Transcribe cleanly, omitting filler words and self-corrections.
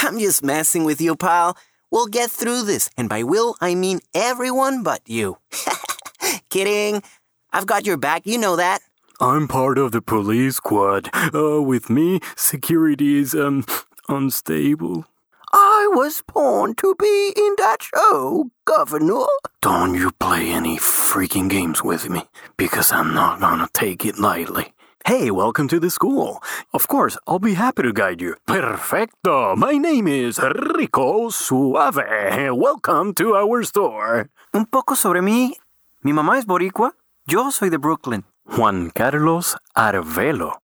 I'm just messing with you, pal. We'll get through this, and by will, I mean everyone but you. Kidding. I've got your back, you know that. I'm part of the police squad. With me, security is, unstable. I was born to be in that show, Governor. Don't you play any freaking games with me, because I'm not gonna take it lightly. Hey, welcome to the school. Of course, I'll be happy to guide you. Perfecto. My name is Rico Suave. Welcome to our store. Un poco sobre mí. Mi mamá es boricua. Yo soy de Brooklyn. Juan Carlos Arvelo.